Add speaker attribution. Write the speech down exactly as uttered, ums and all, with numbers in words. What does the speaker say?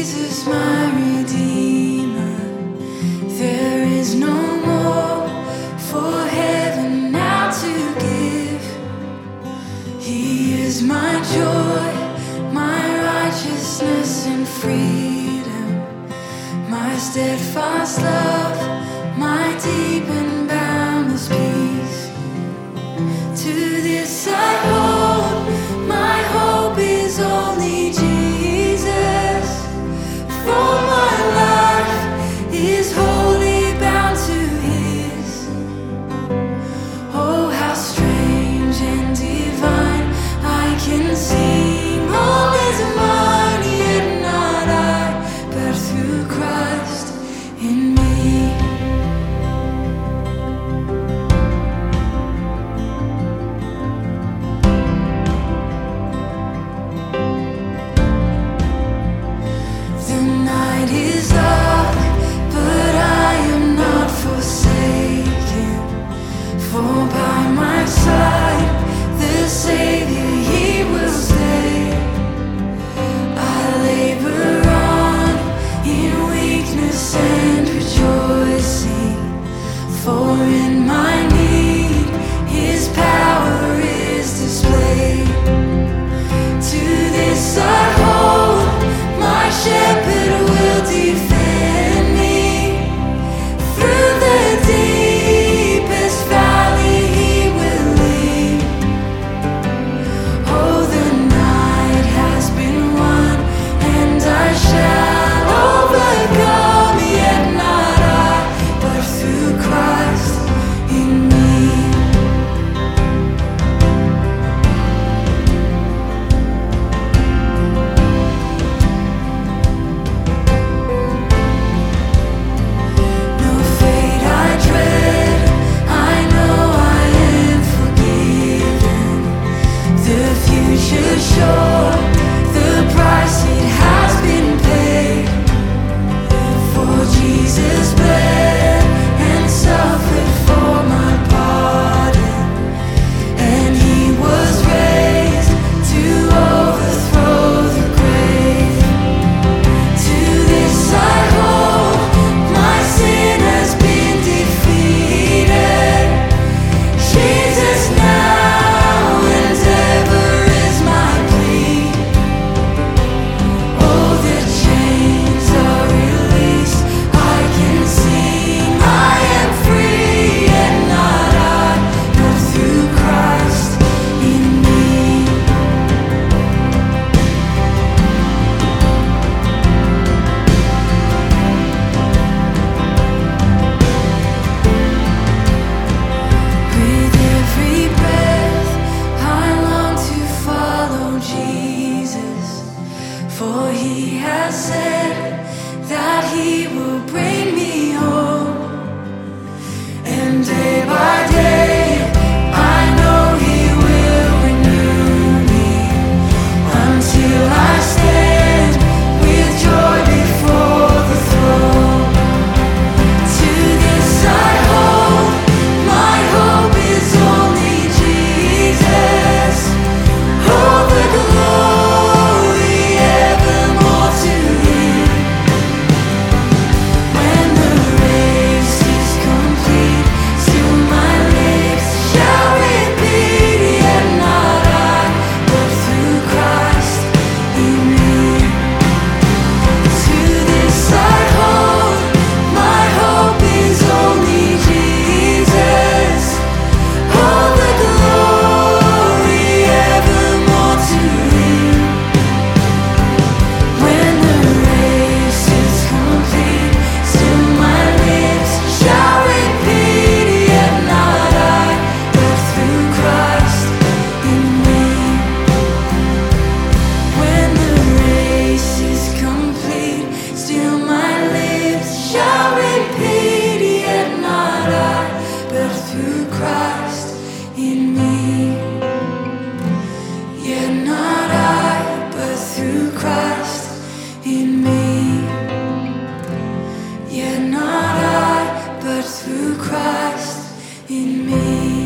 Speaker 1: Jesus, my Redeemer. There is no more for heaven now to give. He is my joy, my righteousness and freedom, my steadfast love, my deep and boundless peace. To this I hold, my hope is only Jesus. For my life is wholly bound to His. Oh, how strange and divine, I can sing all is mine, yet not I, but through Christ in me. The night is dark, but I am not forsaken. For by my side, the Savior, He will stay. I labor on in weakness and rejoicing, for in my need His power is displayed. To this I hold, my shepherd will defend me. Through the deepest valley He will lead. Oh, the night has been won, and I shall overcome, yet not I, but through Christ in me. No fate I dread, I know I am forgiven. The future sure, the price it has been paid. For Jesus bled and suffered for my pardon, and He was raised to overthrow the grave. To this I hold, my sin has been defeated. Jesus now and ever is my plea. Oh, the chains are released, I can sing, I am free, and not I, but through Christ in me. With every breath, I long to follow Jesus, for He has said that He will bring me home. And day by day, I know He will renew me, until I stand with joy before the throne. To this I hold, my hope is only Jesus. All the glory evermore to Him. When the race is complete, still my lips shall repeat, yet not I, but through Christ in me. To this I hold, my hope is only Jesus. All the glory evermore to Him. When the race is complete, still my lips shall repeat, yet not I, but through Christ in me. When the race is complete, still my lips shall repeat, yet not I, but through Christ in me. Yet not I, but through Christ in me. Yet not I, but through Christ in me.